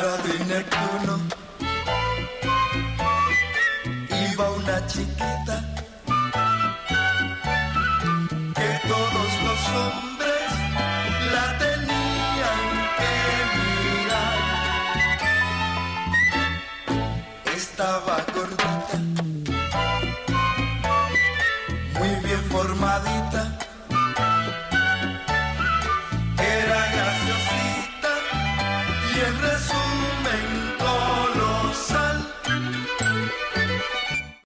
Prado y Neptuno iba una chiquita que todos los hombres la tenían que mirar. Estaba gordita, muy bien formadita, era graciosita y en resumen colorita.